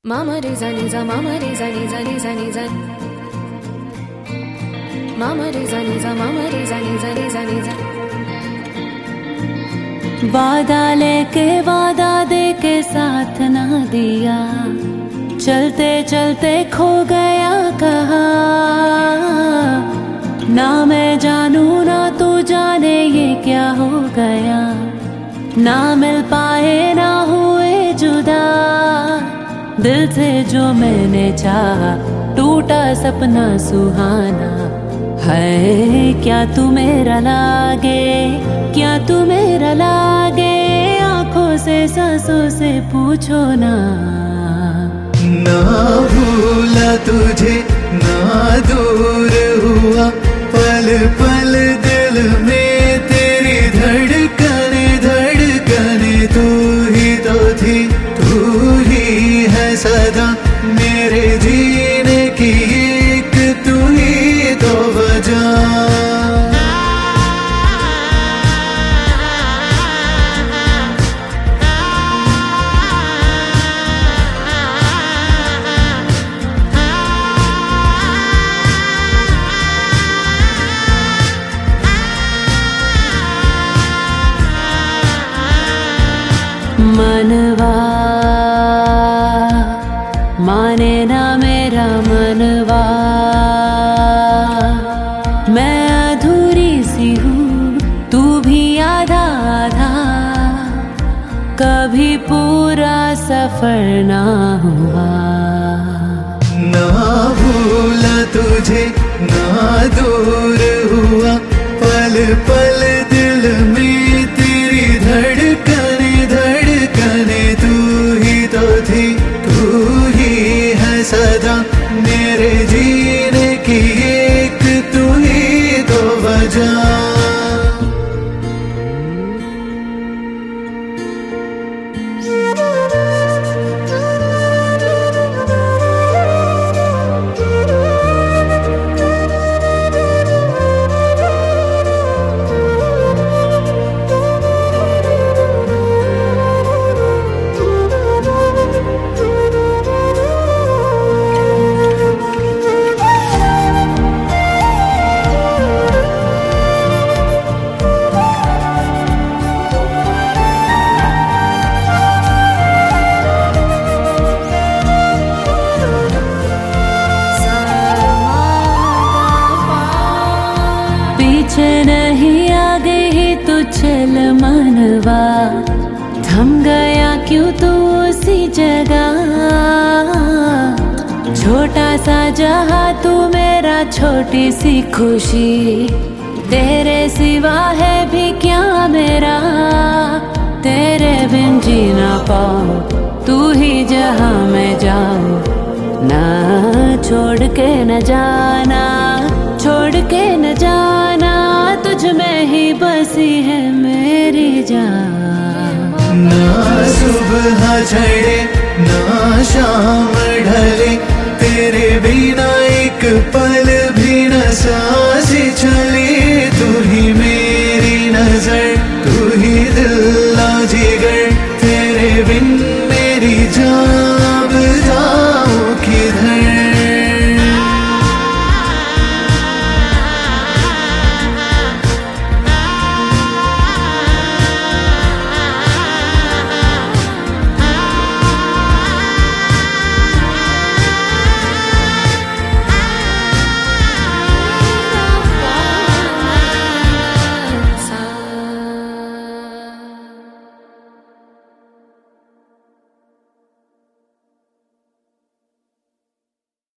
Mama re za ni za, mama re za ni za ni za ni za. Mama re za ni za, mama re za ni za ni za ni za. वादा लेके वादा दे के साथ ना दिया, चलते चलते खो गया कहाँ। ना मैं जानू ना तू जाने ये क्या हो गया, ना मिल पाए ना हुए जुदा। दिल से जो मैंने चाहा टूटा सपना सुहाना है। क्या तू मेरा लागे, क्या तू मेरा लागे, आंखों से सांसों से पूछो ना। ना भूला तुझे ना दूर हुआ, पल पल दिल में तेरी धड़कने धड़कने। तू ही तो थी, तू ही है सदा मेरे जीने की, एक तू ही तो वजह। मनवा माने ना मेरा मनवा, मैं अधूरी सी हूँ तू भी आधा आधा। कभी पूरा सफर ना हुआ। ना भूला तुझे ना दूर हुआ, पल पल दिल में तेरी धड़कने धड़कने। तू ही तो थी, तू ही है सदा मेरे जीने की, एक तू ही तो वजह। पीछे नहीं आगे ही तू चल मनवा, थम गया क्यों तू उसी जगह। छोटा सा जहां तू मेरा छोटी सी खुशी, तेरे सिवा है भी क्या मेरा। तेरे बिन जी ना पाऊं, तू ही जहां मैं जाऊं। ना छोड़ के न जाना, छोड़ के न जाना, तुझ में ही बसी है मेरी जान। ना सुबह चढ़े ना